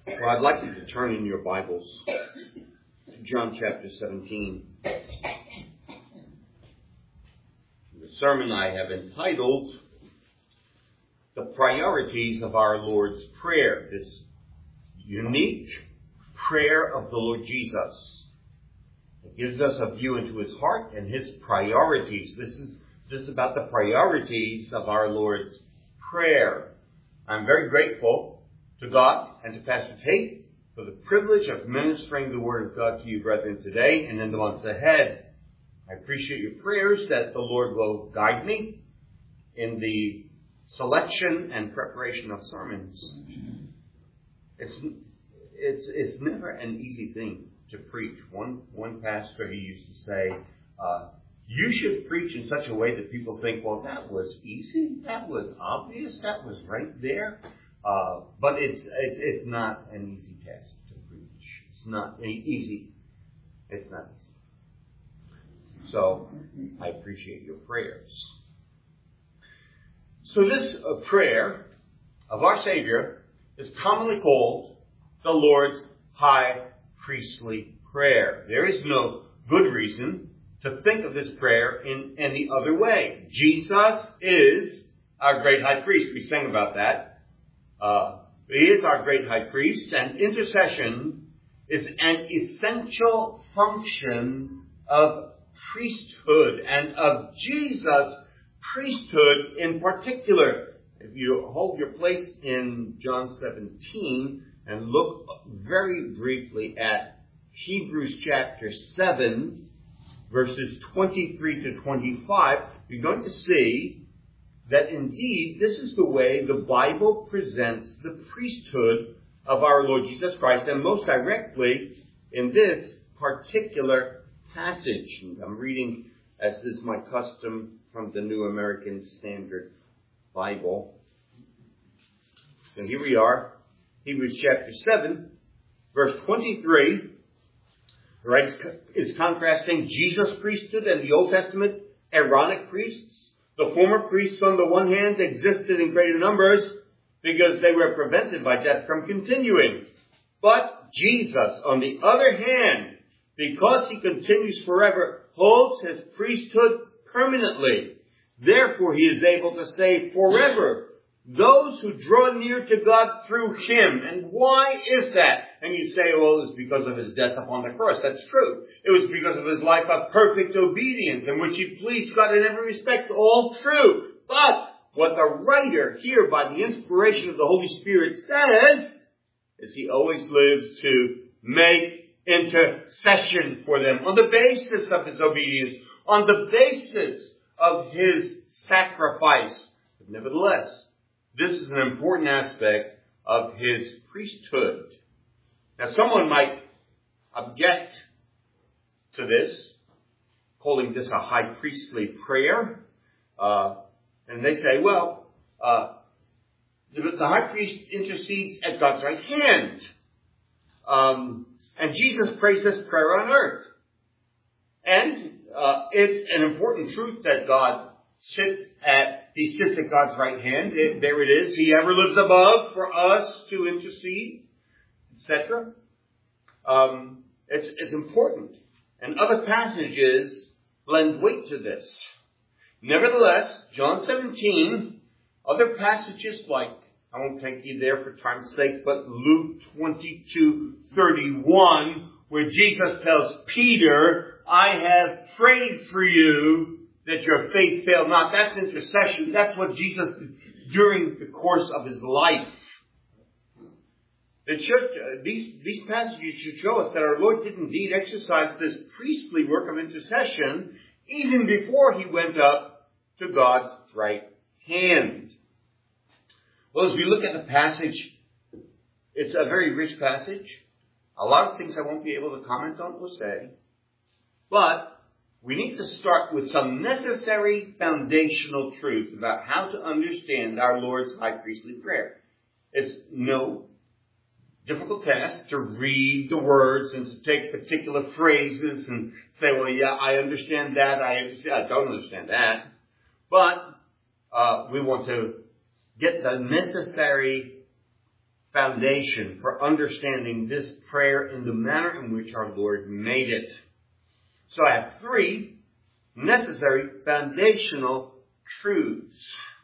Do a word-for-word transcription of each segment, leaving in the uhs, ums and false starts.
Well, I'd like you to turn in your Bibles to John chapter seventeen. The sermon I have entitled, The Priorities of Our Lord's Prayer. This unique prayer of the Lord Jesus. It gives us a view into his heart and his priorities. This is, this is about the priorities of our Lord's prayer. I'm very grateful to God and to Pastor Tate for the privilege of ministering the Word of God to you, brethren, today and in the months ahead. I appreciate your prayers that the Lord will guide me in the selection and preparation of sermons. It's it's it's never an easy thing to preach. One one pastor, he used to say, uh, you should preach in such a way that people think, well, that was easy, that was obvious, that was right there. Uh, but it's, it's, it's not an easy task to preach. It's not easy. It's not easy. So, I appreciate your prayers. So this uh, prayer of our Savior is commonly called the Lord's High Priestly Prayer. There is no good reason to think of this prayer in any other way. Jesus is our great high priest. We sang about that. Uh, he is our great high priest, and intercession is an essential function of priesthood and of Jesus' priesthood in particular. If you hold your place in John seventeen and look very briefly at Hebrews chapter seven, verses twenty-three to twenty-five, you're going to see that indeed this is the way the Bible presents the priesthood of our Lord Jesus Christ, and most directly in this particular passage. I'm reading, as is my custom, from the New American Standard Bible. And here we are, Hebrews chapter seven, verse twenty-three. Right, is contrasting Jesus' priesthood and the Old Testament Aaronic priests. The former priests, on the one hand, existed in greater numbers because they were prevented by death from continuing. But Jesus, on the other hand, because he continues forever, holds his priesthood permanently. Therefore, he is able to save forever those who draw near to God through him. And why is that? And you say, well, it's because of his death upon the cross. That's true. It was because of his life of perfect obedience in which he pleased God in every respect. All true. But what the writer here, by the inspiration of the Holy Spirit, says is he always lives to make intercession for them on the basis of his obedience, on the basis of his sacrifice. But nevertheless, this is an important aspect of his priesthood. Now, someone might object to this, calling this a high priestly prayer. Uh, and they say, well, uh, the, the high priest intercedes at God's right hand. Um, and Jesus prays this prayer on earth. And uh, it's an important truth that God sits at, he sits at God's right hand. It, there it is. He ever lives above for us to intercede, et cetera. Um, it's, it's important. And other passages lend weight to this. Nevertheless, John seventeen, other passages like, I won't take you there for time's sake, but Luke twenty-two thirty-one, where Jesus tells Peter, I have prayed for you that your faith fail not. That's intercession. That's what Jesus did during the course of his life. The church, uh, these, these passages should show us that our Lord did indeed exercise this priestly work of intercession even before he went up to God's right hand. Well, as we look at the passage, it's a very rich passage. A lot of things I won't be able to comment on or say. But we need to start with some necessary foundational truth about how to understand our Lord's high priestly prayer. It's no difficult task to read the words and to take particular phrases and say, well, yeah, I understand that, I, understand, I don't understand that. But uh, we want to get the necessary foundation for understanding this prayer in the manner in which our Lord made it. So I have three necessary foundational truths.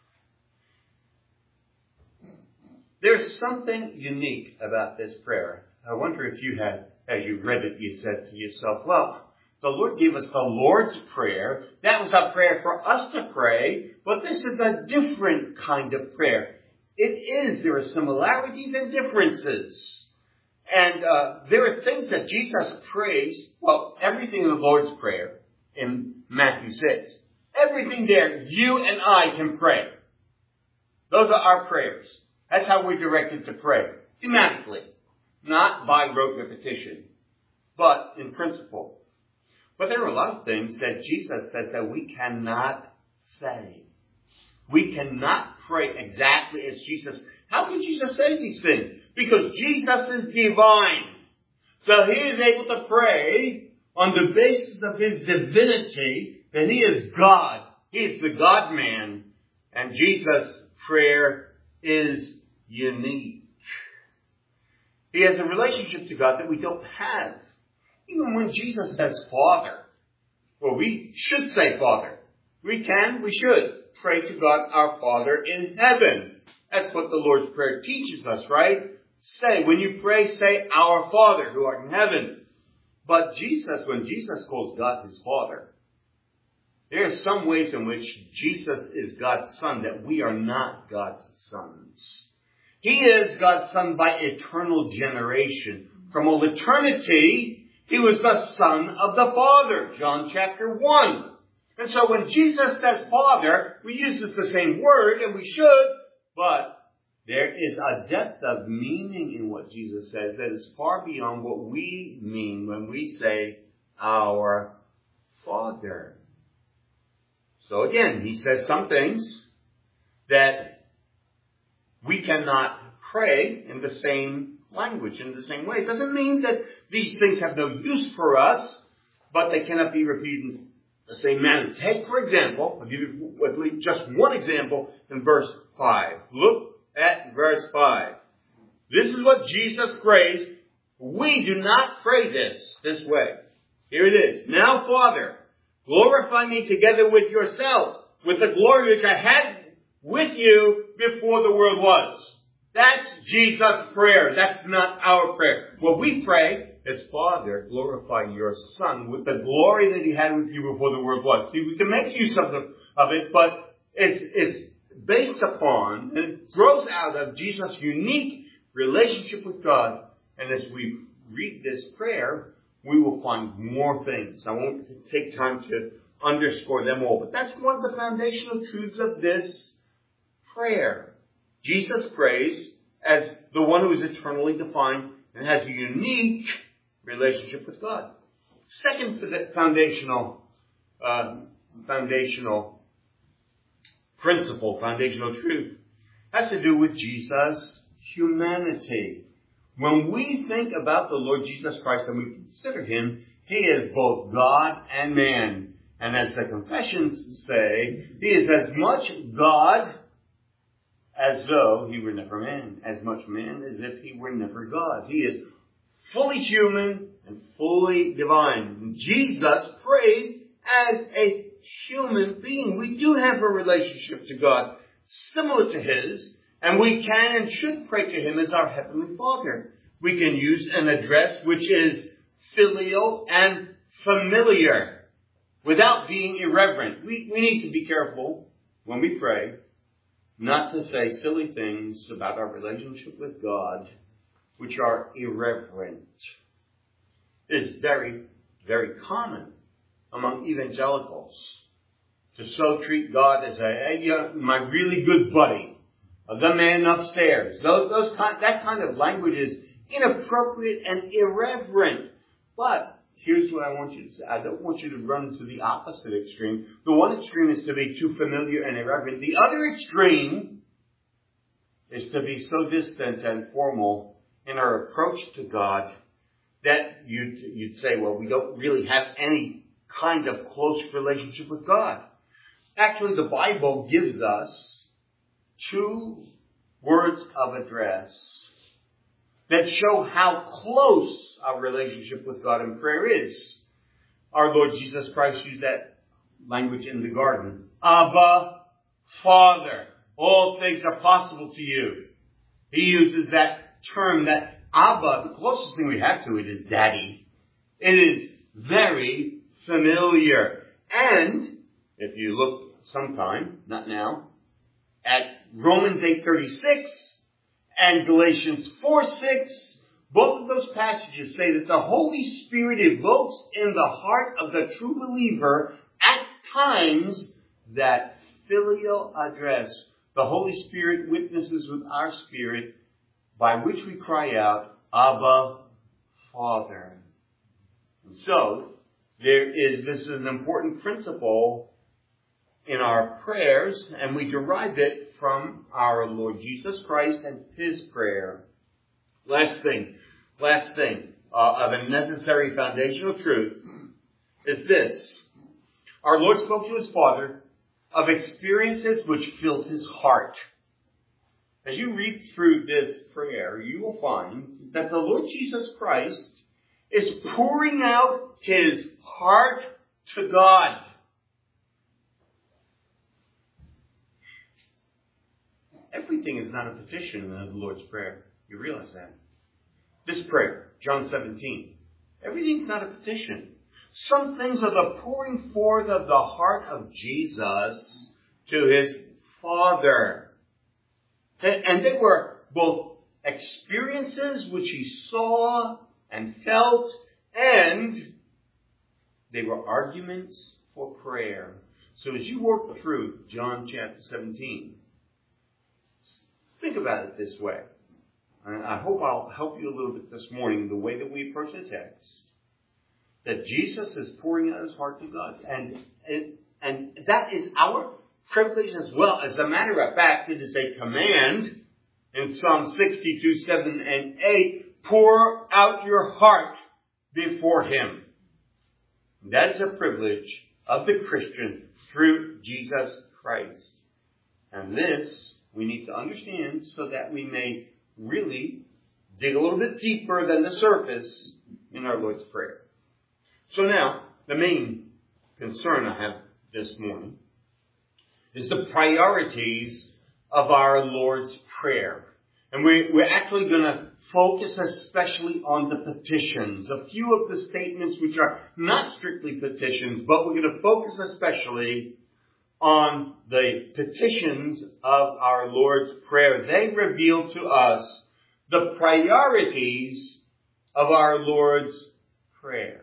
There's something unique about this prayer. I wonder if you had, as you read it, you said to yourself, well, the Lord gave us the Lord's Prayer. That was a prayer for us to pray, but this is a different kind of prayer. It is. There are similarities and differences. And uh, there are things that Jesus prays, well, everything in the Lord's Prayer in Matthew six. Everything there, you and I can pray. Those are our prayers. That's how we're directed to pray. Thematically. Not by rote repetition, but in principle. But there are a lot of things that Jesus says that we cannot say. We cannot pray exactly as Jesus. How can Jesus say these things? Because Jesus is divine. So he is able to pray on the basis of his divinity that he is God. He is the God-man. And Jesus' prayer is unique. He has a relationship to God that we don't have. Even when Jesus says Father, well, we should say Father. We can, we should pray to God our Father in heaven. That's what the Lord's Prayer teaches us, right? Say, when you pray, say, our Father who art in heaven. But Jesus, when Jesus calls God his Father, there are some ways in which Jesus is God's Son that we are not God's sons. He is God's Son by eternal generation. From all eternity, he was the Son of the Father, John chapter one. And so when Jesus says Father, we use the same word, and we should, but there is a depth of meaning in what Jesus says that is far beyond what we mean when we say our Father. So again, he says some things that we cannot pray in the same language, in the same way. It doesn't mean that these things have no use for us, but they cannot be repeated in the same manner. Take, for example, I'll give you at least just one example in verse five. Look at verse five. This is what Jesus prays. We do not pray this this way. Here it is. Now, Father, glorify me together with yourself, with the glory which I had with you before the world was. That's Jesus' prayer. That's not our prayer. What we pray is, Father, glorify your Son with the glory that he had with you before the world was. See, we can make use of, the, of it, but it's, it's based upon, and it grows out of Jesus' unique relationship with God. And as we read this prayer, we will find more things. I won't take time to underscore them all, but that's one of the foundational truths of this prayer. Jesus prays as the one who is eternally defined and has a unique relationship with God. Second foundational, uh, foundational principle, foundational truth, has to do with Jesus' humanity. When we think about the Lord Jesus Christ and we consider him, he is both God and man. And as the confessions say, he is as much God as though he were never man, as much man as if he were never God. He is fully human and fully divine. Jesus prays as a human being. We do have a relationship to God similar to his, and we can and should pray to him as our Heavenly Father. We can use an address which is filial and familiar without being irreverent. We, we need to be careful when we pray not to say silly things about our relationship with God which are irreverent. It is very, very common among evangelicals to so treat God as a, hey, you know, my really good buddy, the man upstairs. Those, those kind, that kind of language is inappropriate and irreverent. But here's what I want you to say. I don't want you to run to the opposite extreme. The one extreme is to be too familiar and irreverent. The other extreme is to be so distant and formal in our approach to God that you'd, you'd say, well, we don't really have any kind of close relationship with God. Actually, the Bible gives us two words of address that show how close our relationship with God in prayer is. Our Lord Jesus Christ used that language in the garden. Abba, Father, all things are possible to you. He uses that term, that Abba, the closest thing we have to it is Daddy. It is very familiar. And if you look sometime, not now, at Romans eight thirty-six and Galatians four six, both of those passages say that the Holy Spirit evokes in the heart of the true believer at times that filial address. The Holy Spirit witnesses with our spirit by which we cry out, Abba, Father. And so, there is, this is an important principle in our prayers, and we derive it from our Lord Jesus Christ and His prayer. Last thing, last thing uh, of a necessary foundational truth is this. Our Lord spoke to His Father of experiences which filled His heart. As you read through this prayer, you will find that the Lord Jesus Christ is pouring out His heart to God. Everything is not a petition in the Lord's Prayer. You realize that? This prayer, John seventeen, everything's not a petition. Some things are the pouring forth of the heart of Jesus to His Father. And they were both experiences which He saw and felt, and they were arguments for prayer. So as you work through John chapter seventeen, think about it this way. And I hope I'll help you a little bit this morning, the way that we approach the text. That Jesus is pouring out His heart to God. And, and, and that is our privilege as well. As a matter of fact, it is a command in Psalm sixty-two, seven and eight. Pour out your heart before Him. That is a privilege of the Christian through Jesus Christ. And this we need to understand so that we may really dig a little bit deeper than the surface in our Lord's Prayer. So now, the main concern I have this morning is the priorities of our Lord's Prayer. And we, we're actually going to focus especially on the petitions. A few of the statements which are not strictly petitions, but we're going to focus especially on the petitions of our Lord's Prayer. They reveal to us the priorities of our Lord's Prayer.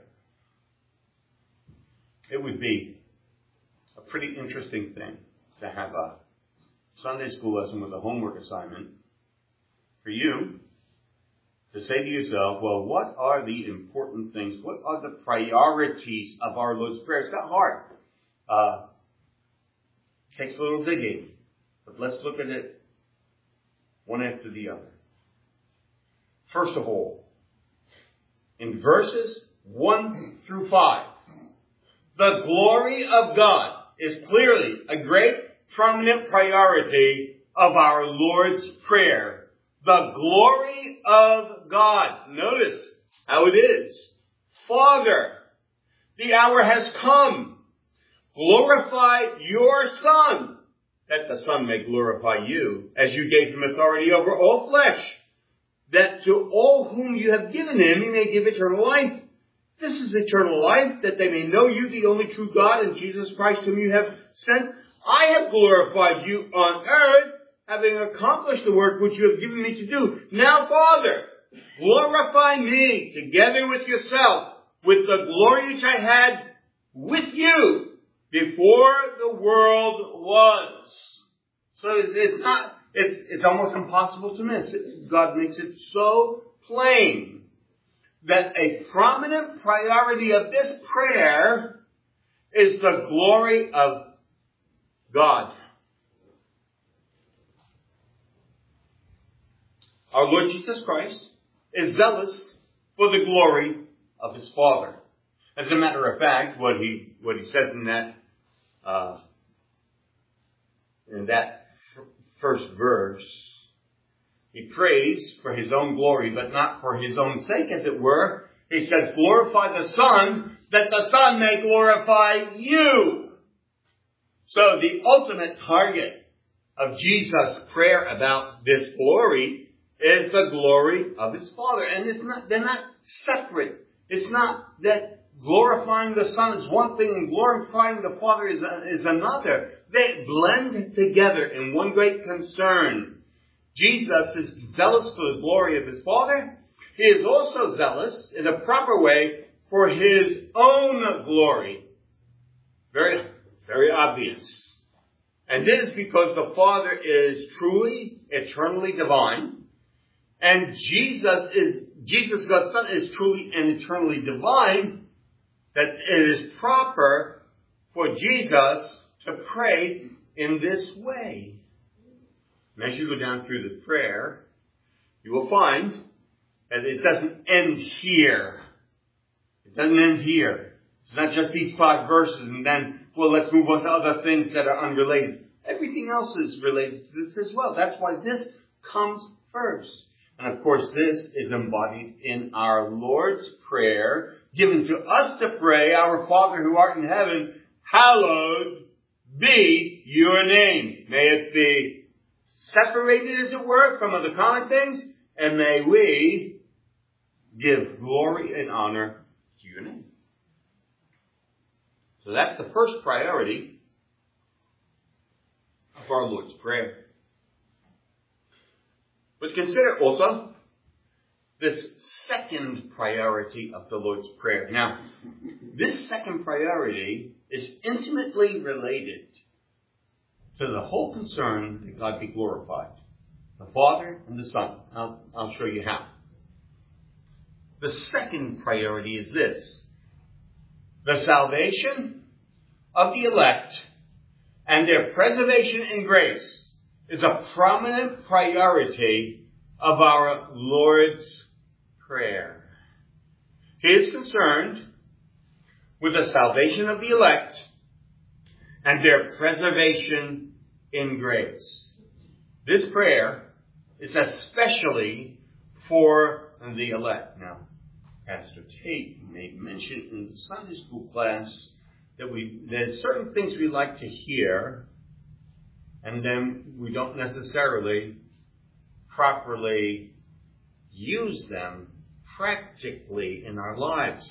It would be a pretty interesting thing to have a Sunday school lesson with a homework assignment for you to say to yourself, well, what are the important things? What are the priorities of our Lord's Prayer? It's not hard. Uh, takes a little digging. But let's look at it one after the other. First of all, in verses one through five, the glory of God is clearly a great prominent priority of our Lord's Prayer. The glory of God. Notice how it is. Father, the hour has come. Glorify your Son, that the Son may glorify you, as you gave Him authority over all flesh, that to all whom you have given Him, He may give eternal life. This is eternal life, that they may know you, the only true God, and Jesus Christ, whom you have sent. I have glorified you on earth, having accomplished the work which you have given me to do. Now, Father, glorify me together with yourself, with the glory which I had with you before the world was. So it's not, it's, it's almost impossible to miss. God makes it so plain that a prominent priority of this prayer is the glory of God. Our Lord Jesus Christ is zealous for the glory of His Father. As a matter of fact, what he what he says in that uh, in that f- first verse, He prays for his own glory, but not for his own sake, as it were. He says, glorify the Son, that the Son may glorify you. So the ultimate target of Jesus' prayer about this glory is the glory of his Father. And it's not, they're not separate. It's not that glorifying the Son is one thing and glorifying the Father is, a, is another. They blend together in one great concern. Jesus is zealous for the glory of his Father. He is also zealous in a proper way for his own glory. Very, very obvious. And this is because the Father is truly, eternally divine. And Jesus is, Jesus, God's Son, is truly and eternally divine. That it is proper for Jesus to pray in this way. And as you go down through the prayer, you will find that it doesn't end here. It doesn't end here. It's not just these five verses and then, well, let's move on to other things that are unrelated. Everything else is related to this as well. That's why this comes first. And of course, this is embodied in our Lord's Prayer, given to us to pray, Our Father who art in heaven, hallowed be your name. May it be separated, as it were, from other common things, and may we give glory and honor to your name. So that's the first priority of our Lord's Prayer. But consider also this second priority of the Lord's Prayer. Now, this second priority is intimately related to the whole concern that God be glorified. The Father and the Son. I'll, I'll show you how. The second priority is this: the salvation of the elect and their preservation in grace is a prominent priority of our Lord's Prayer. He is concerned with the salvation of the elect and their preservation in grace. This prayer is especially for the elect. Now, Pastor Tate made mention in the Sunday school class that we there's certain things we like to hear, and then we don't necessarily properly use them practically in our lives.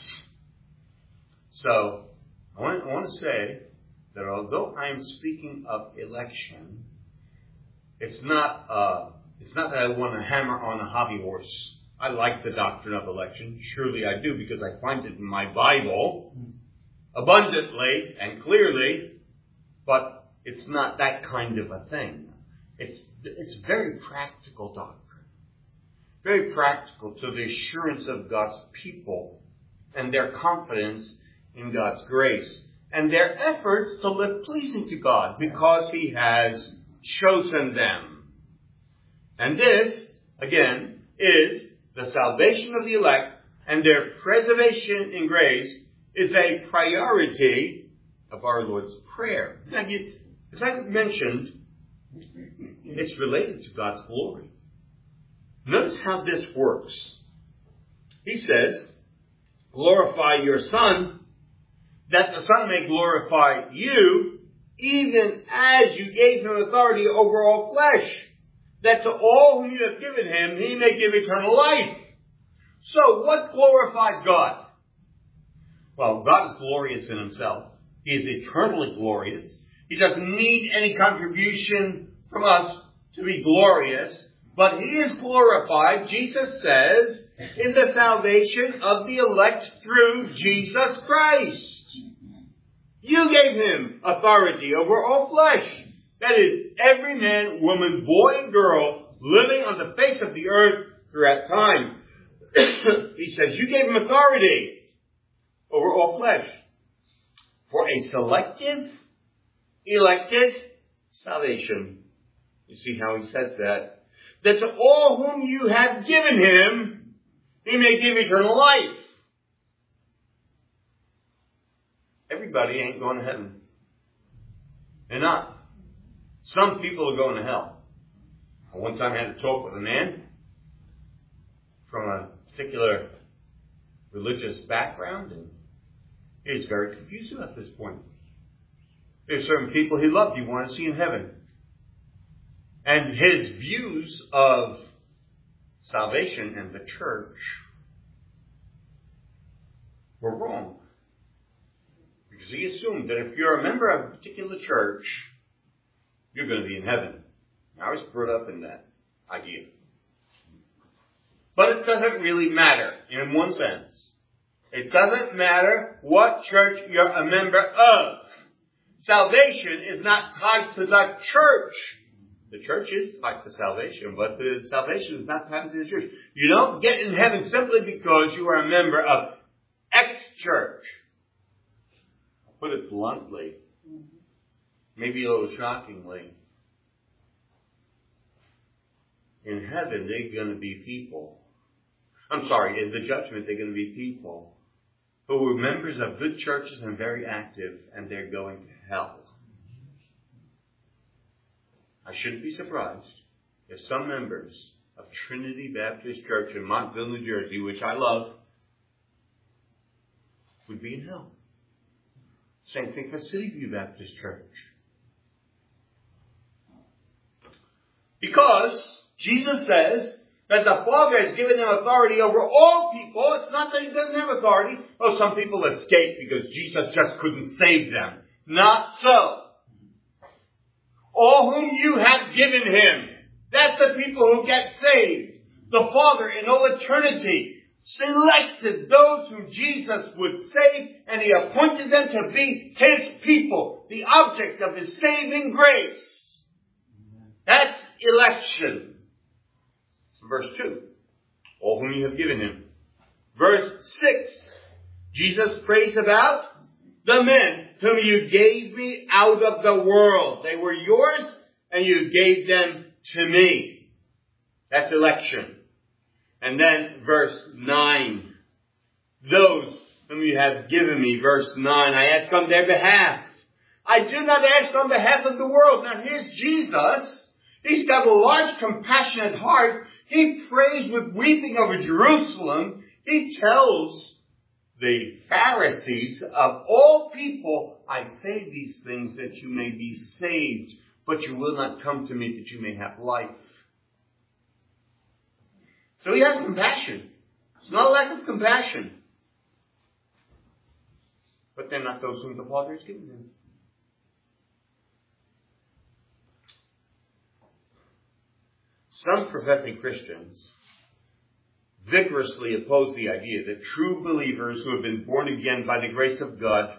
So, I want, I want to say that although I am speaking of election, it's not uh, it's not that I want to hammer on a hobby horse. I like the doctrine of election. Surely I do, because I find it in my Bible abundantly and clearly, but it's not that kind of a thing. It's it's very practical doctrine. Very practical to the assurance of God's people and their confidence in God's grace and their efforts to live pleasing to God because He has chosen them. And this, again, is the salvation of the elect and their preservation in grace is a priority of our Lord's Prayer. Now, you, as I mentioned, it's related to God's glory. Notice how this works. He says, glorify your Son, that the Son may glorify you, even as you gave Him authority over all flesh, that to all whom you have given Him, He may give eternal life. So, what glorifies God? Well, God is glorious in Himself. He is eternally glorious. He doesn't need any contribution from us to be glorious. But He is glorified, Jesus says, in the salvation of the elect through Jesus Christ. You gave Him authority over all flesh. That is, every man, woman, boy, and girl living on the face of the earth throughout time. He says, you gave Him authority over all flesh for a selective, elected salvation. You see how He says that? That to all whom you have given Him, He may give eternal life. Everybody ain't going to heaven. They're not. Some people are going to hell. I one time had a talk with a man from a particular religious background, and he's very confused at this point. There's certain people he loved, he wanted to see in heaven. And his views of salvation and the church were wrong. Because he assumed that if you're a member of a particular church, you're going to be in heaven. I was brought up in that idea. But it doesn't really matter in one sense. It doesn't matter what church you're a member of. Salvation is not tied to the church. The church is tied to salvation, but the salvation is not tied to the church. You don't get in heaven simply because you are a member of X church. I'll put it bluntly, maybe a little shockingly. In heaven, they're going to be people. I'm sorry, in the judgment, they're going to be people who were members of good churches and very active, and they're going to hell. I shouldn't be surprised if some members of Trinity Baptist Church in Montville, New Jersey, which I love, would be in hell. Same thing for City View Baptist Church. Because Jesus says that the Father has given him authority over all people. It's not that he doesn't have authority. Oh, some people escape because Jesus just couldn't save them. Not so. All whom you have given him. That's the people who get saved. The Father in all eternity selected those whom Jesus would save, and he appointed them to be his people, the object of his saving grace. That's election. Verse two, all whom you have given him. Verse six, Jesus prays about the men whom you gave me out of the world. They were yours, and you gave them to me. That's election. And then verse nine, those whom you have given me. Verse nine, I ask on their behalf. I do not ask on behalf of the world. Now here's Jesus. He's got a large, compassionate heart. He prays with weeping over Jerusalem. He tells the Pharisees, of all people, I say these things that you may be saved, but you will not come to me that you may have life. So he has compassion. It's not a lack of compassion. But they're not those whom the Father has given him. Some professing Christians vigorously oppose the idea that true believers who have been born again by the grace of God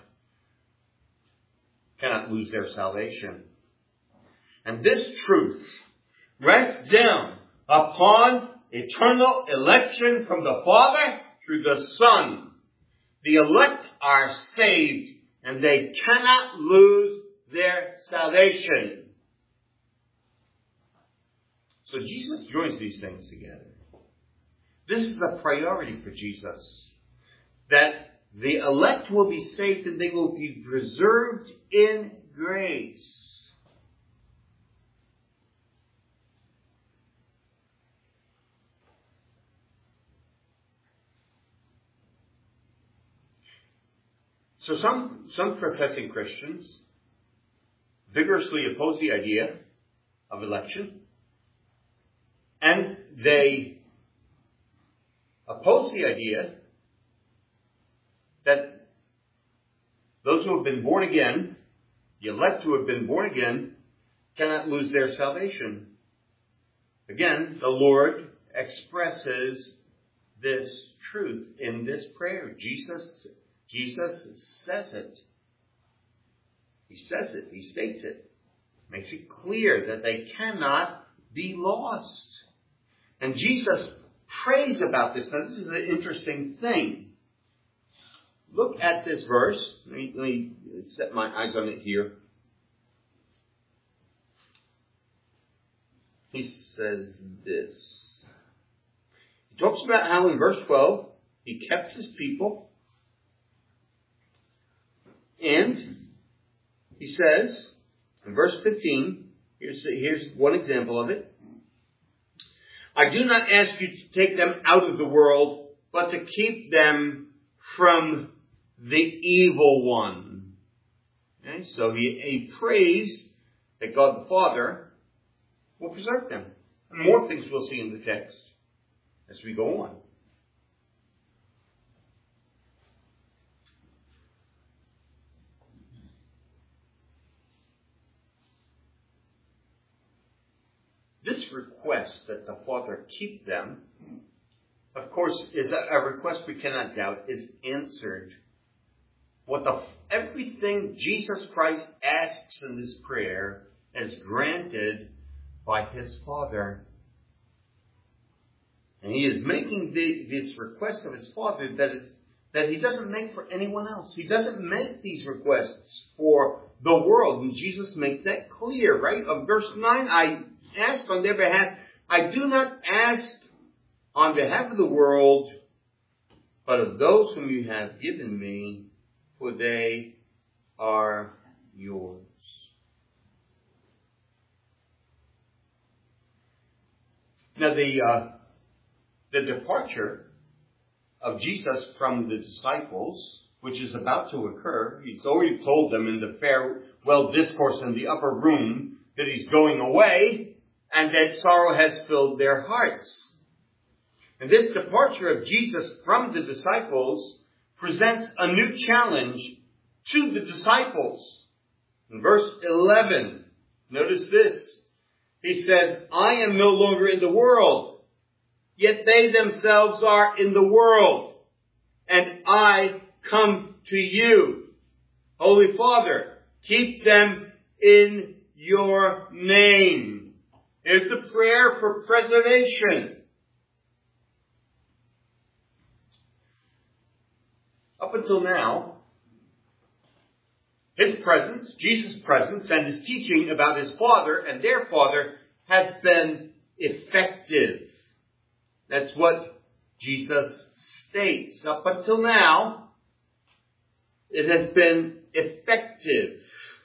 cannot lose their salvation. And this truth rests down upon eternal election from the Father through the Son. The elect are saved, and they cannot lose their salvation. So Jesus joins these things together. This is a priority for Jesus. That the elect will be saved and they will be preserved in grace. So some, some professing Christians vigorously oppose the idea of election. And they oppose the idea that those who have been born again, the elect who have been born again, cannot lose their salvation. Again, the Lord expresses this truth in this prayer. Jesus, Jesus says it. He says it. He states it. Makes it clear that they cannot be lost. And Jesus prays about this. Now, this is an interesting thing. Look at this verse. Let me, let me set my eyes on it here. He says this. He talks about how in verse twelve, he kept his people. And he says, in verse fifteen, here's, here's one example of it. I do not ask you to take them out of the world, but to keep them from the evil one. Okay, so he, he prays that God the Father will preserve them. And more things we'll see in the text as we go on. This request that the Father keep them, of course, is a, a request we cannot doubt is answered. What the everything Jesus Christ asks in this prayer is granted by his Father. And he is making the, this request of his Father that is that he doesn't make for anyone else. He doesn't make these requests for the world. And Jesus makes that clear, right? Of verse nine, I ask on their behalf. I do not ask on behalf of the world, but of those whom you have given me, for they are yours. Now the uh, the departure of Jesus from the disciples, which is about to occur, he's already told them in the farewell discourse in the upper room that he's going away, and that sorrow has filled their hearts. And this departure of Jesus from the disciples presents a new challenge to the disciples. In verse eleven, notice this. He says, I am no longer in the world, yet they themselves are in the world, and I come to you. Holy Father, keep them in your name. Here's the prayer for preservation. Up until now, his presence, Jesus' presence, and his teaching about his Father and their Father has been effective. That's what Jesus states. Up until now, it has been effective.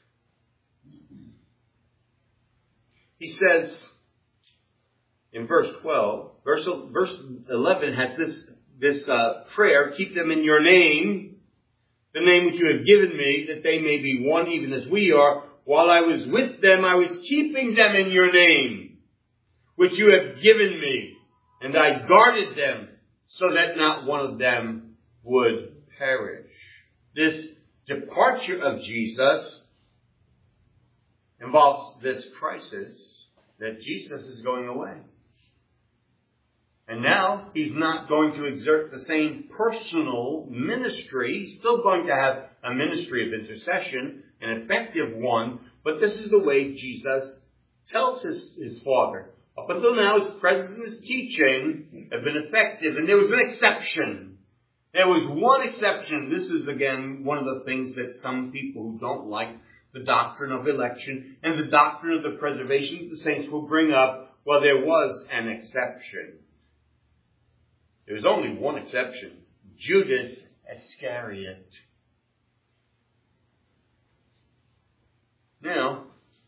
He says in verse twelve, verse, verse eleven has this, this uh, prayer, keep them in your name, the name which you have given me, that they may be one even as we are. While I was with them, I was keeping them in your name, which you have given me, and I guarded them so that not one of them would perish. This departure of Jesus involves this crisis that Jesus is going away. And now he's not going to exert the same personal ministry. He's still going to have a ministry of intercession, an effective one, but this is the way Jesus tells his, his Father. Up until now, his presence and his teaching have been effective, and there was an exception. There was one exception. This is, again, one of the things that some people who don't like the doctrine of election and the doctrine of the preservation of the saints will bring up. Well, there was an exception. There was only one exception. Judas Iscariot. Now,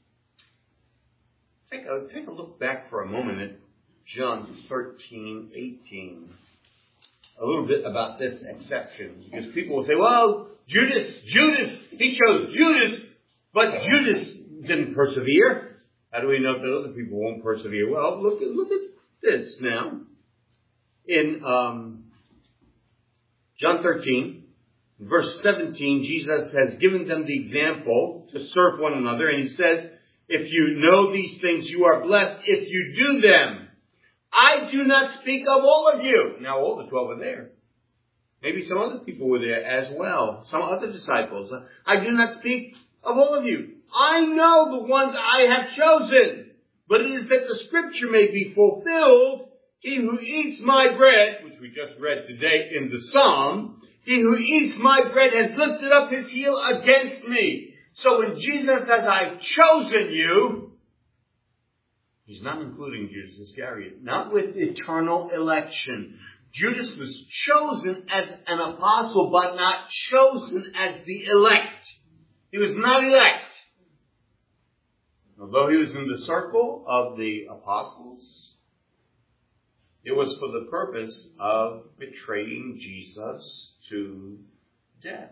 take a, take a look back for a moment at John thirteen, eighteen. A little bit about this exception. Because people will say, well, Judas, Judas, he chose Judas, but Judas didn't persevere. How do we know that other people won't persevere? Well, look at, look at this now. In um, John thirteen, verse seventeen, Jesus has given them the example to serve one another. And he says, if you know these things, you are blessed if you do them. I do not speak of all of you. Now all the twelve are there. Maybe some other people were there as well. Some other disciples. I do not speak of all of you. I know the ones I have chosen. But it is that the scripture may be fulfilled. He who eats my bread, which we just read today in the Psalm, he who eats my bread has lifted up his heel against me. So when Jesus says, I've chosen you, he's not including Judas Iscariot, not with eternal election. Judas was chosen as an apostle, but not chosen as the elect. He was not elect. Although he was in the circle of the apostles, It was for the purpose of betraying Jesus to death.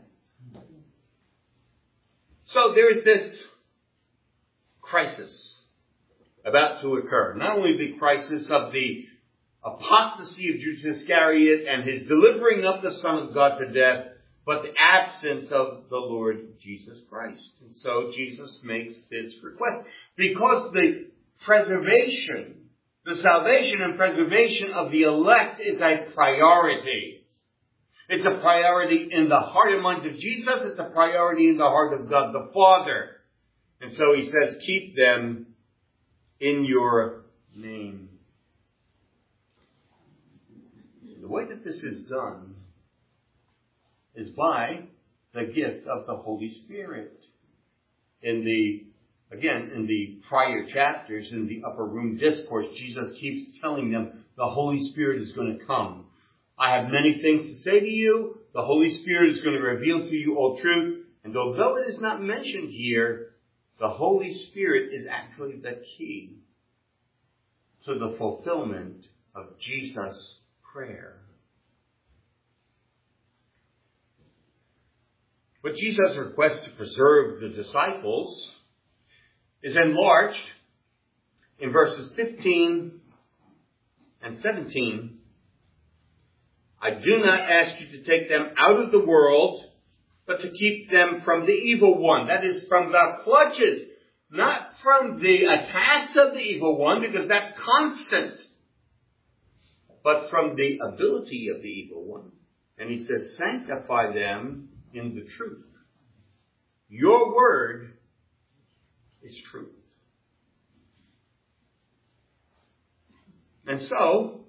So there is this crisis about to occur. Not only the crisis of the apostasy of Judas Iscariot and his delivering up the Son of God to death, but the absence of the Lord Jesus Christ. And so Jesus makes this request. Because the preservation, the salvation and preservation of the elect is a priority. It's a priority in the heart and mind of Jesus. It's a priority in the heart of God the Father. And so he says, keep them in your name. The way that this is done is by the gift of the Holy Spirit. In the, again, in the prior chapters, in the upper room discourse, Jesus keeps telling them the Holy Spirit is going to come. I have many things to say to you. The Holy Spirit is going to reveal to you all truth. And although it is not mentioned here, the Holy Spirit is actually the key to the fulfillment of Jesus' prayer. But Jesus' request to preserve the disciples is enlarged in verses fifteen and seventeen. I do not ask you to take them out of the world, but to keep them from the evil one. That is, from the clutches, not from the attacks of the evil one, because that's constant, but from the ability of the evil one. And he says, sanctify them in the truth. Your word is truth. And so,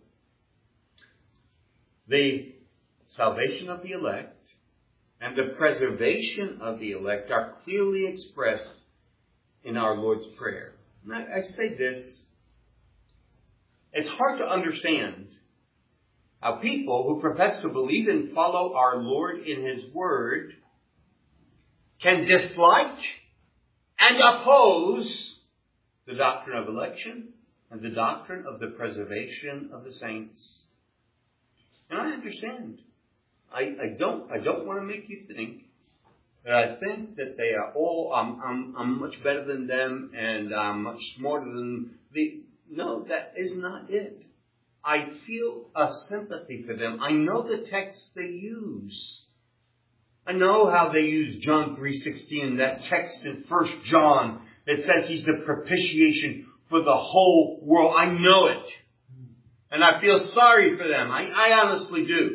the salvation of the elect and the preservation of the elect are clearly expressed in our Lord's Prayer. And I, I say this, it's hard to understand how people who profess to believe and follow our Lord in His Word can dislike and oppose the doctrine of election and the doctrine of the preservation of the saints. And I understand. I, I don't I don't want to make you think that I think that they are all, I'm, I'm, I'm much better than them and I'm much smarter than the, no, that is not it. I feel a sympathy for them. I know the texts they use. I know how they use John three sixteen, that text in First John that says He's the propitiation for the whole world. I know it. And I feel sorry for them. I, I honestly do.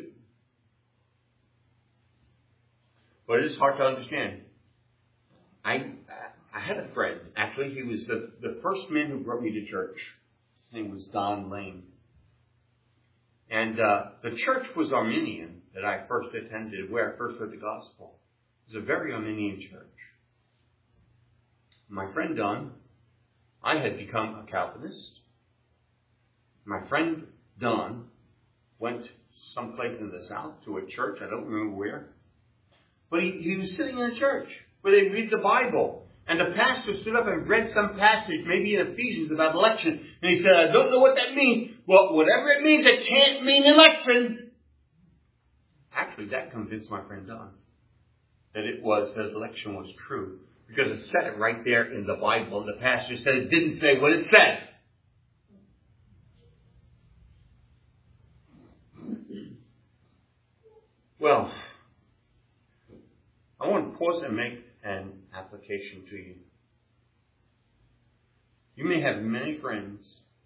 But it is hard to understand. I I had a friend. Actually, he was the, the first man who brought me to church. His name was Don Lane. And uh, the church was Arminian that I first attended, where I first heard the gospel. It was a very Arminian church. My friend Don, I had become a Calvinist. My friend Don went someplace in the South to a church, I don't remember where. But he, he was sitting in a church where they read the Bible. And the pastor stood up and read some passage, maybe in Ephesians, about election. And he said, I don't know what that means. Well, whatever it means, it can't mean election. Actually, that convinced my friend Don that it was, that election was true. Because it said it right there in the Bible. The pastor said it didn't say what it said. Well, I want to pause and make an application to you. You may have many friends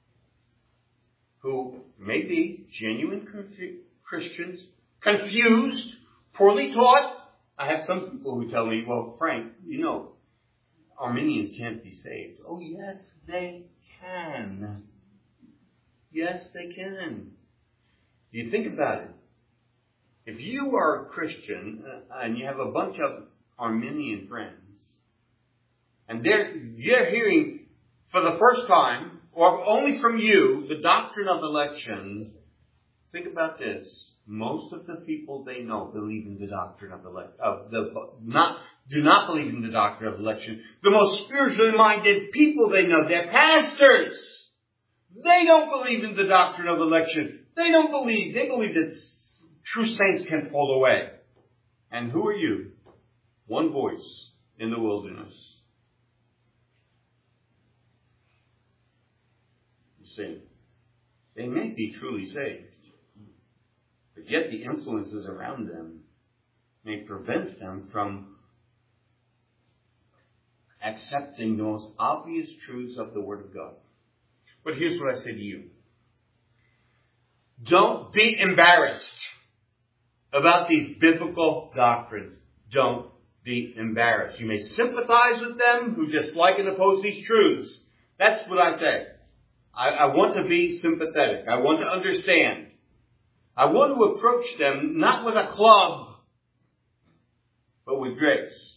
who may be genuine Christians, confused, poorly taught. I have some people who tell me, well, Frank, you know, Arminians can't be saved. Oh, yes, they can. Yes, they can. You think about it. If you are a Christian uh, and you have a bunch of Arminian friends, and they're, you're hearing for the first time, or only from you, the doctrine of election, think about this. Most of the people they know believe in the doctrine of election, of the, not, do not believe in the doctrine of election. The most spiritually minded people they know, they're pastors. They don't believe in the doctrine of election. They don't believe. They believe that true saints can fall away. And who are you? One voice in the wilderness. You see, they may be truly saved, but yet the influences around them may prevent them from accepting the most obvious truths of the Word of God. But here's what I say to you. Don't be embarrassed about these biblical doctrines. Don't be embarrassed. You may sympathize with them who dislike and oppose these truths. That's what I say. I, I want to be sympathetic. I want to understand. I want to approach them not with a club, but with grace.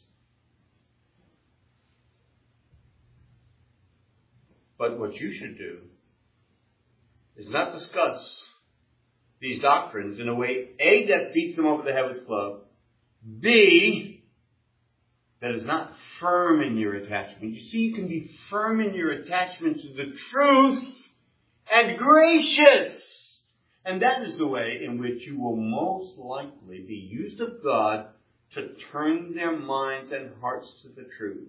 But what you should do is not discuss these doctrines in a way, A, that beats them over the head with a club, B, that is not firm in your attachment. You see, you can be firm in your attachment to the truth and gracious. And that is the way in which you will most likely be used of God to turn their minds and hearts to the truths.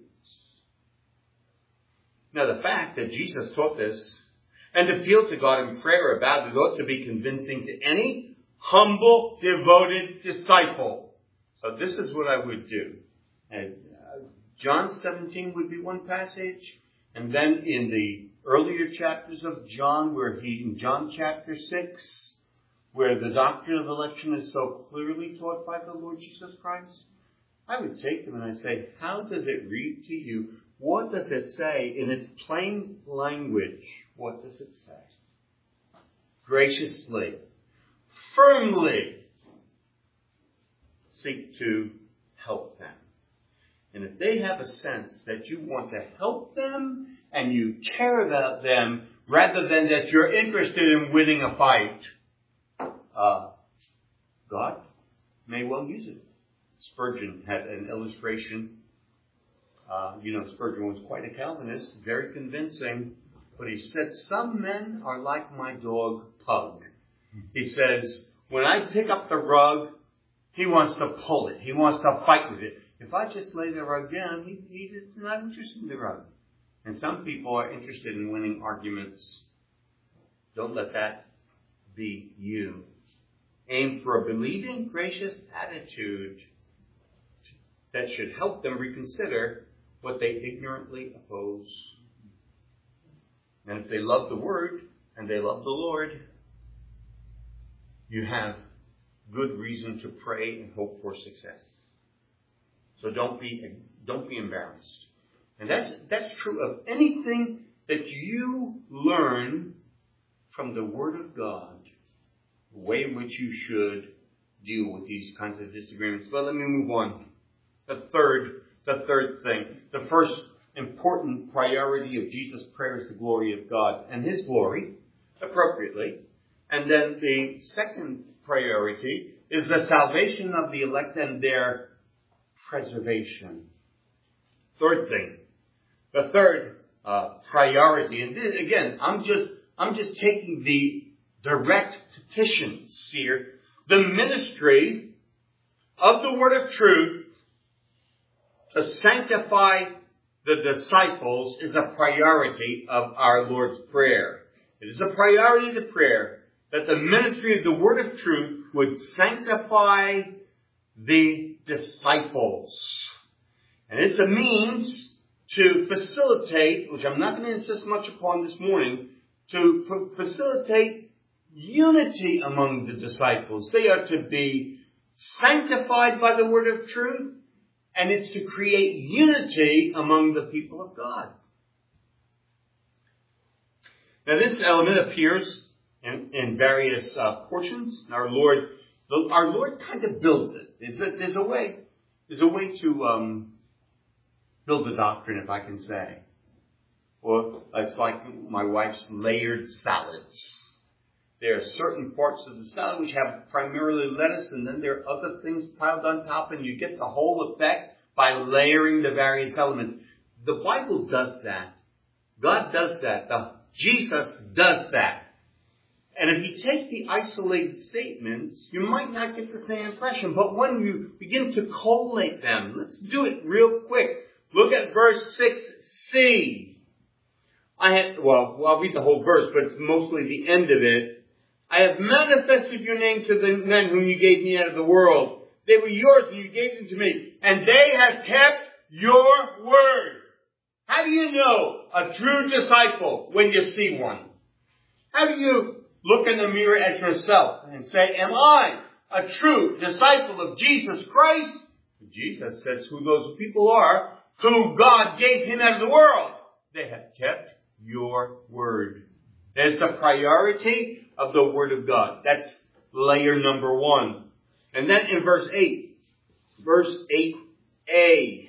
Now, the fact that Jesus taught this and appealed to God in prayer about it ought to be convincing to any humble, devoted disciple. So this is what I would do. And, uh, John seventeen would be one passage. And then in the earlier chapters of John, where he, in John chapter six, where the doctrine of election is so clearly taught by the Lord Jesus Christ, I would take them and I'd say, how does it read to you? What does it say in its plain language? What does it say? Graciously, firmly seek to help them. And if they have a sense that you want to help them and you care about them rather than that you're interested in winning a fight, uh, God may well use it. Spurgeon had an illustration. Uh, you know, Spurgeon was quite a Calvinist, very convincing. But he said, some men are like my dog, Pug. He says, when I pick up the rug, he wants to pull it. He wants to fight with it. If I just lay the rug down, he, he's not interested in the rug. And some people are interested in winning arguments. Don't let that be you. Aim for a believing, gracious attitude that should help them reconsider what they ignorantly oppose. And if they love the Word and they love the Lord, you have good reason to pray and hope for success. So don't be don't be embarrassed. And that's that's true of anything that you learn from the Word of God, the way in which you should deal with these kinds of disagreements. But let me move on. The third, the third thing, the first important priority of Jesus' prayer is the glory of God and His glory, appropriately. And then the second priority is the salvation of the elect and their preservation. Third thing, the third uh, priority, and this, again, I'm just I'm just taking the direct petitions here. The ministry of the Word of Truth to sanctify the disciples is a priority of our Lord's Prayer. It is a priority of the prayer that the ministry of the Word of Truth would sanctify the disciples. And it's a means to facilitate, which I'm not going to insist much upon this morning, to f- facilitate unity among the disciples. They are to be sanctified by the Word of Truth, and it's to create unity among the people of God. Now this element appears in, in various uh, portions. Our Lord, the, our Lord kind of builds it. There's a, there's a way, there's a way to um, build a doctrine, if I can say. Or it's like my wife's layered salads. There are certain parts of the salad which have primarily lettuce, and then there are other things piled on top, and you get the whole effect by layering the various elements. The Bible does that. God does that. The, Jesus does that. And if you take the isolated statements, you might not get the same impression. But when you begin to collate them, let's do it real quick. Look at verse six c. I had, well, I'll read the whole verse, but it's mostly the end of it. I have manifested your name to the men whom you gave me out of the world. They were yours and you gave them to me. And they have kept your word. How do you know a true disciple when you see one? How do you look in the mirror at yourself and say, am I a true disciple of Jesus Christ? Jesus says who those people are, who God gave him out of the world. They have kept your word. There's the priority of the word of God. That's layer number one. And then in verse eight, verse eight a,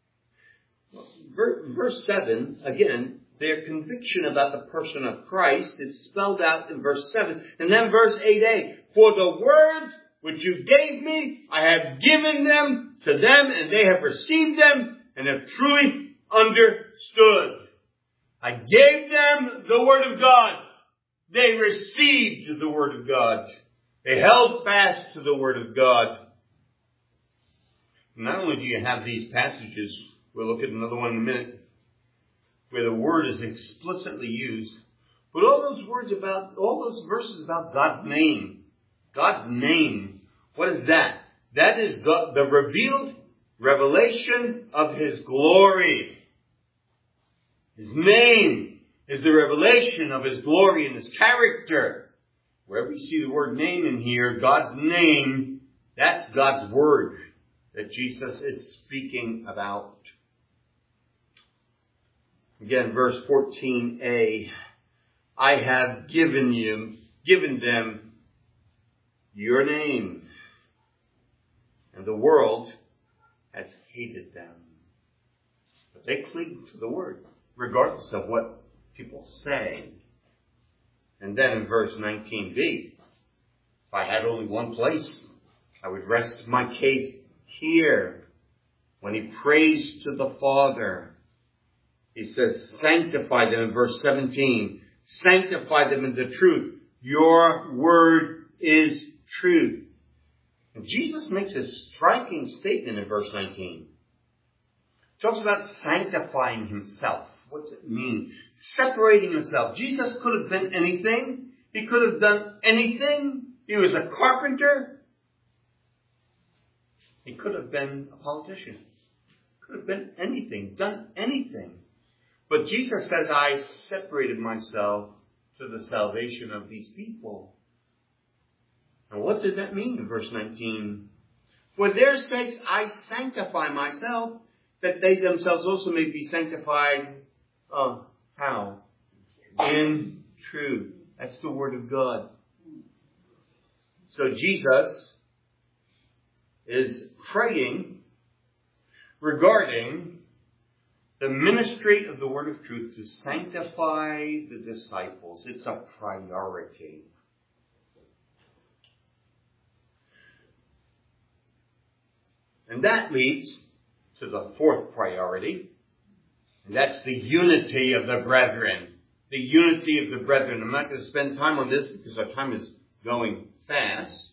verse seven, again, their conviction about the person of Christ is spelled out in verse seven. And then verse eight a, for the word which you gave me, I have given them to them, and they have received them, and have truly understood. I gave them the word of God. They received the word of God. They held fast to the word of God. Not only do you have these passages, we'll look at another one in a minute, where the word is explicitly used, but all those words about, all those verses about God's name. God's name. What is that? That is God, the revealed revelation of his glory. His name is the revelation of his glory and his character. Wherever you see the word name in here, God's name, that's God's word that Jesus is speaking about. Again, verse fourteen a, I have given you, given them your name, and the world has hated them. But they cling to the word, regardless of what people say. And then in verse nineteen b, if I had only one place, I would rest my case here. When he prays to the Father, he says, sanctify them in verse seventeen. Sanctify them in the truth. Your word is truth. And Jesus makes a striking statement in verse nineteen. He talks about sanctifying himself. What's it mean? Separating himself. Jesus could have been anything. He could have done anything. He was a carpenter. He could have been a politician. Could have been anything, done anything. But Jesus says, I separated myself to the salvation of these people. And what does that mean in verse nineteen? For their sakes I sanctify myself, that they themselves also may be sanctified. Uh, how? In truth. That's the word of God. So Jesus is praying regarding the ministry of the word of truth to sanctify the disciples. It's a priority. And that leads to the fourth priority. And that's the unity of the brethren. The unity of the brethren. I'm not going to spend time on this because our time is going fast.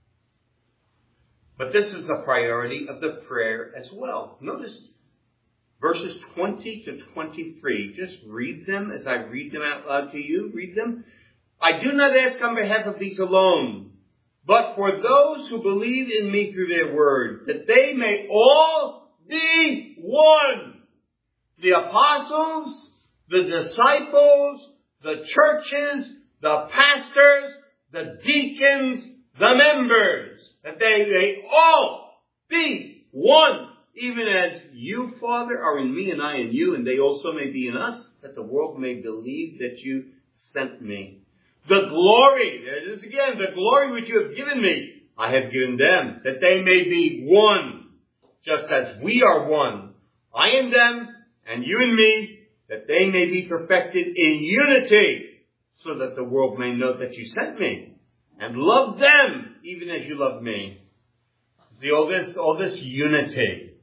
But this is a priority of the prayer as well. Notice verses twenty to twenty-three. Just read them as I read them out loud to you. Read them. I do not ask on behalf of these alone, but for those who believe in me through their word, that they may all be one. The apostles, the disciples, the churches, the pastors, the deacons, the members, that they may all be one, even as you, Father, are in me and I in you, and they also may be in us, that the world may believe that you sent me. The glory, there it is again, the glory which you have given me, I have given them, that they may be one, just as we are one. I in them, and you in me, that they may be perfected in unity, so that the world may know that you sent me, and love them, even as you love me. See, all this, all this unity.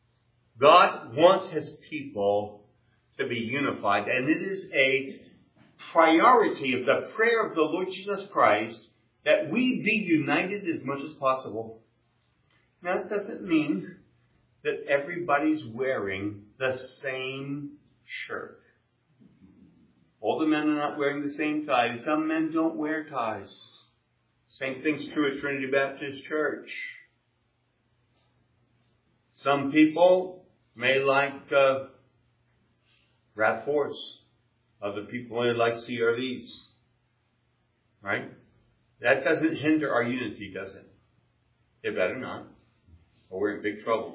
God wants his people to be unified, and it is a priority of the prayer of the Lord Jesus Christ that we be united as much as possible. Now, that doesn't mean that everybody's wearing the same shirt. All the men are not wearing the same tie. Some men don't wear ties. Same thing's true at Trinity Baptist Church. Some people may like uh, RAV fours. Other people may like C R Vs. Right? That doesn't hinder our unity, does it? It better not, or we're in big trouble.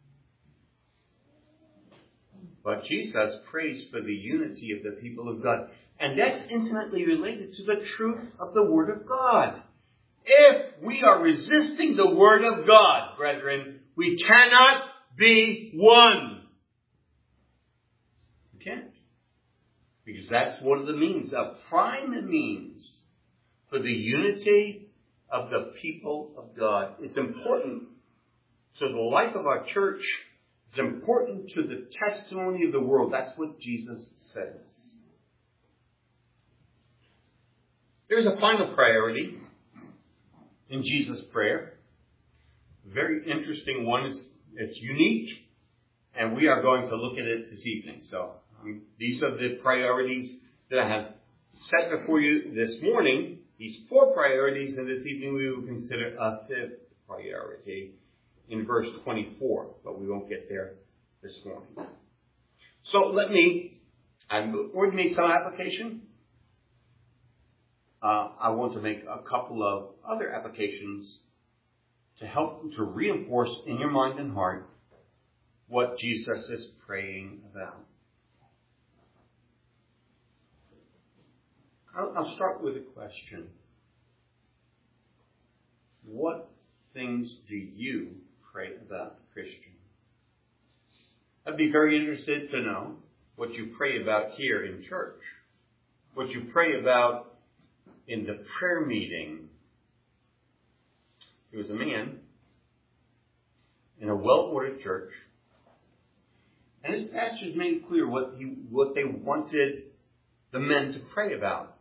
But Jesus prays for the unity of the people of God. And that's intimately related to the truth of the Word of God. If we are resisting the Word of God, brethren, we cannot be one. We can't. Because that's one of the means, a prime means for the unity of the people of God. It's important to the life of our church. It's important to the testimony of the world. That's what Jesus says. There's a final priority in Jesus' prayer. A very interesting one. It's, it's unique, and we are going to look at it this evening. So um, these are the priorities that I have set before you this morning. These four priorities, and this evening we will consider a fifth priority in verse twenty-four, but we won't get there this morning. So let me, I'm going to make some application. Uh, I want to make a couple of other applications to help to reinforce in your mind and heart what Jesus is praying about. I'll, I'll start with a question. What things do you pray about, Christian? I'd be very interested to know what you pray about here in church, what you pray about in the prayer meeting. There was a man in a well-ordered church, and his pastors made it clear what he, what they wanted the men to pray about.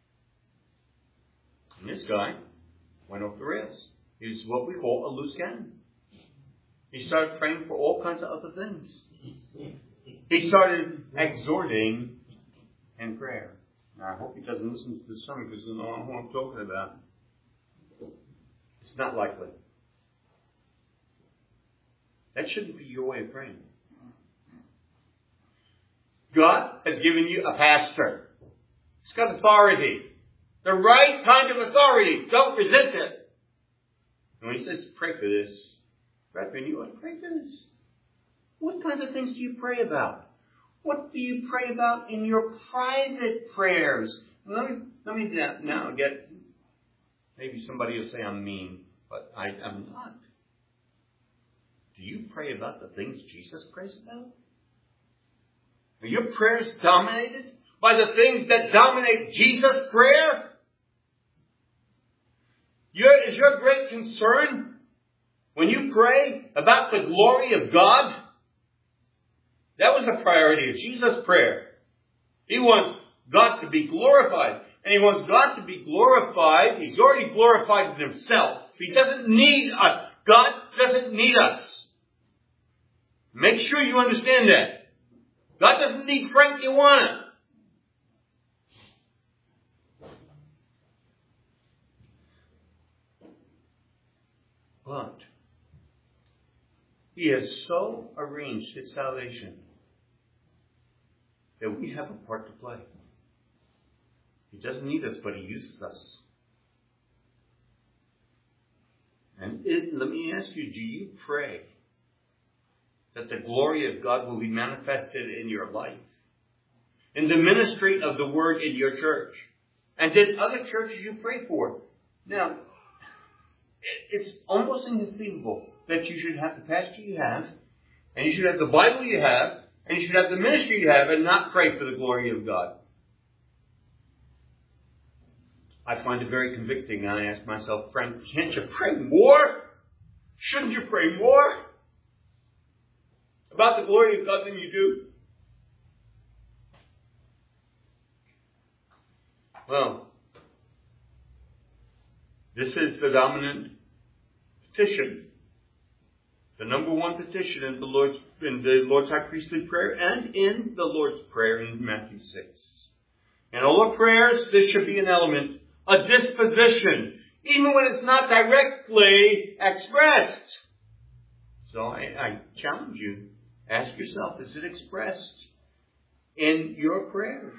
And this guy went off the rails. He was what we call a loose cannon. He started praying for all kinds of other things. He started exhorting in prayer. Now, I hope he doesn't listen to this sermon because he doesn't know who I'm talking about. It's not likely. That shouldn't be your way of praying. God has given you a pastor. He's got authority. The right kind of authority. Don't resist it. And when he says, pray for this, brethren, you ought to pray for this. What kind of things do you pray about? What do you pray about in your private prayers? Let me, let me now get, maybe somebody will say I'm mean, but I am not. Do you pray about the things Jesus prays about? Are your prayers dominated by the things that dominate Jesus' prayer? Your, is your great concern when you pray about the glory of God? That was a priority of Jesus' prayer. He wants God to be glorified. And he wants God to be glorified. He's already glorified in himself. He doesn't need us. God doesn't need us. Make sure you understand that. God doesn't need Frank Ioana. But he has so arranged his salvation that we have a part to play. He doesn't need us, but he uses us. And it, let me ask you, do you pray that the glory of God will be manifested in your life, in the ministry of the word in your church? And did other churches you pray for? Now, it's almost inconceivable that you should have the pastor you have, and you should have the Bible you have, and you should have the ministry you have, and not pray for the glory of God. I find it very convicting, and I ask myself, friend, can't you pray more? Shouldn't you pray more about the glory of God than you do? Well, this is the dominant petition. The number one petition in the Lord's, in the Lord's High Priestly Prayer and in the Lord's Prayer in Matthew six. In all our prayers, there should be an element, a disposition, even when it's not directly expressed. So I, I challenge you, ask yourself, is it expressed in your prayers?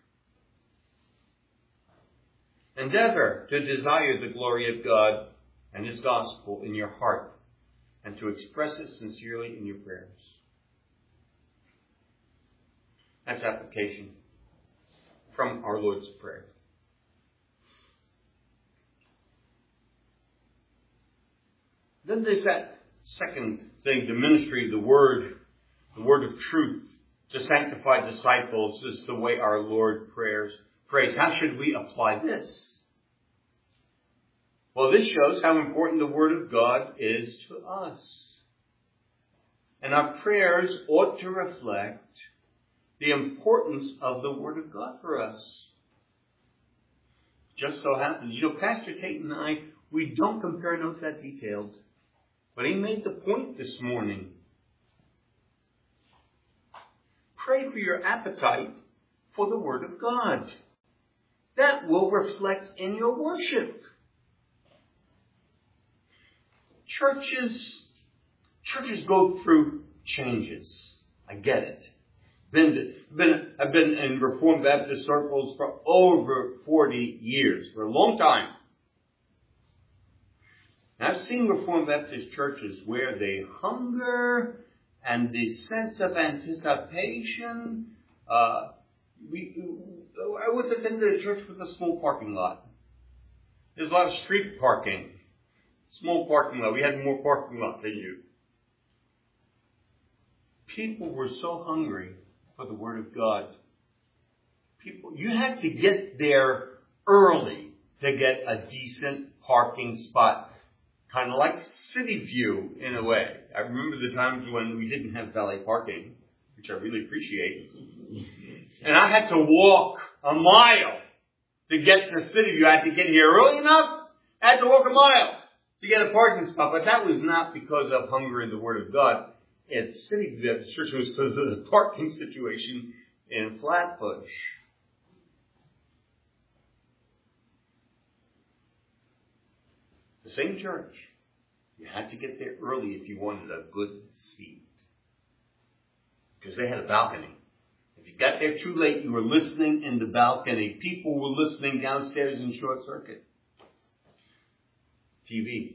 Endeavor to desire the glory of God and His gospel in your heart and to express it sincerely in your prayers. That's application from our Lord's Prayer. Then there's that second thing, the ministry of the Word, the Word of truth. To sanctify disciples is the way our Lord prayers, prays. How should we apply this? Well, this shows how important the Word of God is to us. And our prayers ought to reflect the importance of the Word of God for us. Just so happens, you know, Pastor Tate and I, we don't compare notes that detailed. But he made the point this morning. Pray for your appetite for the Word of God. That will reflect in your worship. Churches, churches go through changes. I get it. Been, been, I've been in Reformed Baptist circles for over forty years, for a long time. And I've seen Reformed Baptist churches where they hunger and the sense of anticipation. Uh, we, I would attend a church with a small parking lot. There's a lot of street parking. Small parking lot. We had more parking lot than you. People were so hungry for the Word of God. People, you had to get there early to get a decent parking spot. Kind of like City View in a way. I remember the times when we didn't have valet parking, which I really appreciate. And I had to walk a mile to get to City View. I had to get here early enough. I had to walk a mile to get a parking spot. But that was not because of hunger in the Word of God. At City View, at the church, it was because of the parking situation in Flatbush. The same church. You had to get there early if you wanted a good seat. Because they had a balcony. If you got there too late, you were listening in the balcony. People were listening downstairs in short circuit. T V.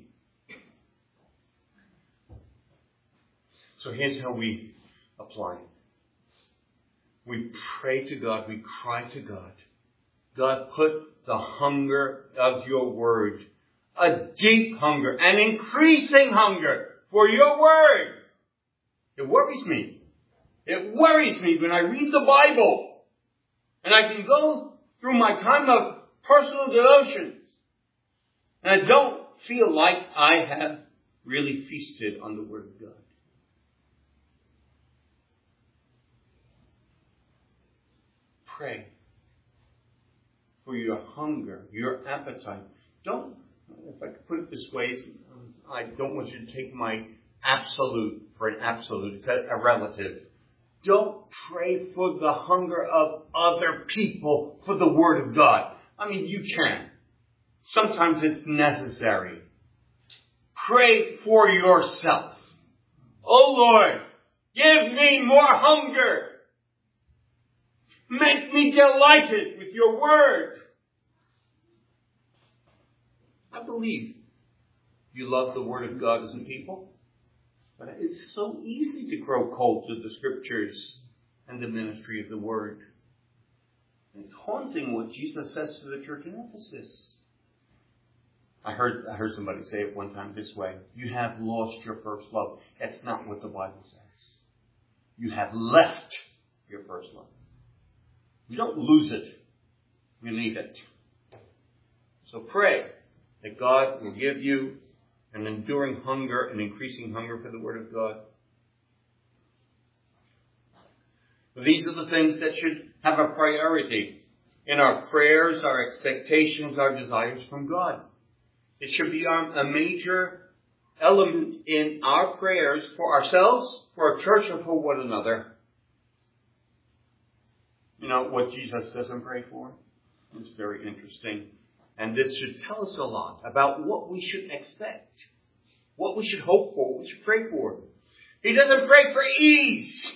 So here's how we apply it. We pray to God. We cry to God. God, put the hunger of your word, a deep hunger, an increasing hunger for your word. It worries me. It worries me when I read the Bible and I can go through my time of personal devotions and I don't feel like I have really feasted on the Word of God. Pray for your hunger, your appetite. Don't, if I could put it this way, I don't want you to take my absolute for an absolute. It's a relative. Don't pray for the hunger of other people for the Word of God. I mean, you can. Sometimes it's necessary. Pray for yourself. Oh Lord, give me more hunger. Make me delighted with your word. I believe you love the Word of God as a people. But it's so easy to grow cold to the Scriptures and the ministry of the Word. And it's haunting what Jesus says to the church in Ephesus. I heard I heard somebody say it one time this way. You have lost your first love. That's not what the Bible says. You have left your first love. You don't lose it. You leave it. So pray that God will give you an enduring hunger, an increasing hunger for the Word of God. These are the things that should have a priority in our prayers, our expectations, our desires from God. It should be a major element in our prayers for ourselves, for our church, and for one another. You know what Jesus doesn't pray for? It's very interesting. And this should tell us a lot about what we should expect, what we should hope for, what we should pray for. He doesn't pray for ease.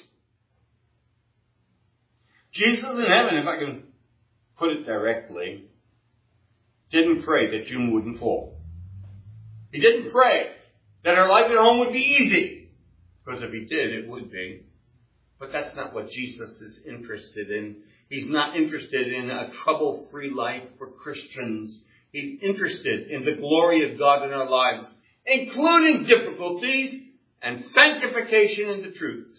Jesus in heaven, if I can put it directly, didn't pray that June wouldn't fall. He didn't pray that her life at home would be easy. Because if he did, it would be. But that's not what Jesus is interested in. He's not interested in a trouble-free life for Christians. He's interested in the glory of God in our lives, including difficulties and sanctification in the truth.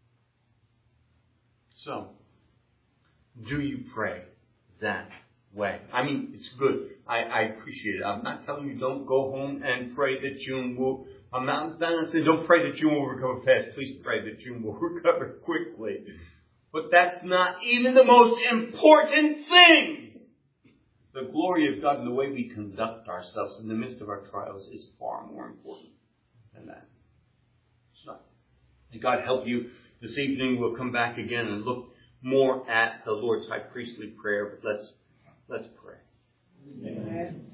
So, do you pray that way? I mean, it's good. I, I appreciate it. I'm not telling you don't go home and pray that June will... I'm not, not saying don't pray that June will recover fast. Please pray that June will recover quickly. But that's not even the most important thing. The glory of God and the way we conduct ourselves in the midst of our trials is far more important than that. It's not. May God help you. This evening we'll come back again and look more at the Lord's high priestly prayer. But let's let's pray. Amen.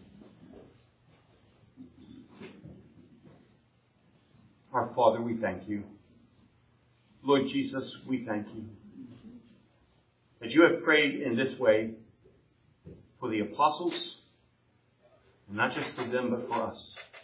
Our Father, we thank you. Lord Jesus, we thank you that you have prayed in this way for the apostles, and not just for them, but for us.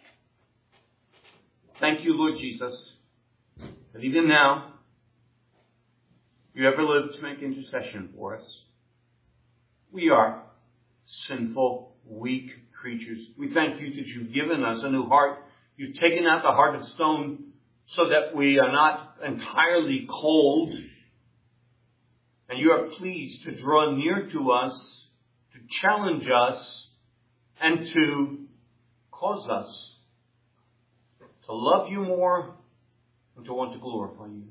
Thank you, Lord Jesus, that even now, you ever lived to make intercession for us. We are sinful, weak creatures. We thank you that you've given us a new heart. You've taken out the heart of stone so that we are not entirely cold. And you are pleased to draw near to us, to challenge us, and to cause us to love you more and to want to glorify you.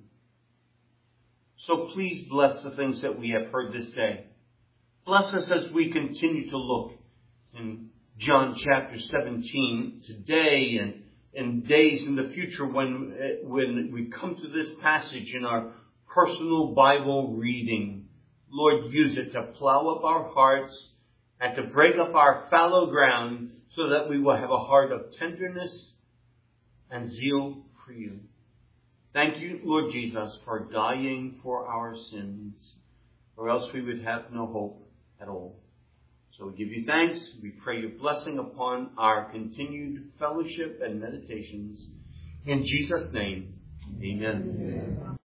So please bless the things that we have heard this day. Bless us as we continue to look in John chapter seventeen today and in days in the future when, when we come to this passage in our personal Bible reading. Lord, use it to plow up our hearts and to break up our fallow ground so that we will have a heart of tenderness and zeal for you. Thank you, Lord Jesus, for dying for our sins, or else we would have no hope at all. So we give you thanks. We pray your blessing upon our continued fellowship and meditations. In Jesus' name, amen. Amen.